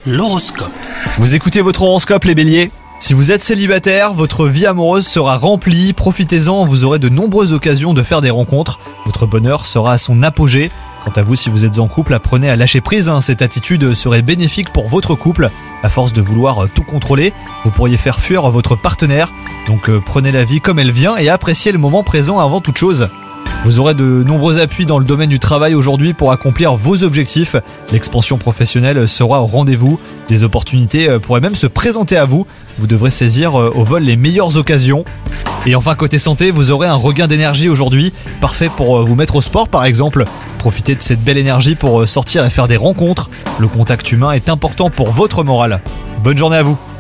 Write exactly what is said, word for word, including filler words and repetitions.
L'horoscope. Vous écoutez votre horoscope les béliers ? Si vous êtes célibataire, votre vie amoureuse sera remplie, profitez-en, vous aurez de nombreuses occasions de faire des rencontres, votre bonheur sera à son apogée. Quant à vous, si vous êtes en couple, apprenez à lâcher prise, hein. Cette attitude serait bénéfique pour votre couple. À force de vouloir tout contrôler, vous pourriez faire fuir votre partenaire, donc euh, prenez la vie comme elle vient et appréciez le moment présent avant toute chose. Vous aurez de nombreux appuis dans le domaine du travail aujourd'hui pour accomplir vos objectifs. L'expansion professionnelle sera au rendez-vous. Des opportunités pourraient même se présenter à vous. Vous devrez saisir au vol les meilleures occasions. Et enfin, côté santé, vous aurez un regain d'énergie aujourd'hui. Parfait pour vous mettre au sport par exemple. Profitez de cette belle énergie pour sortir et faire des rencontres. Le contact humain est important pour votre morale. Bonne journée à vous.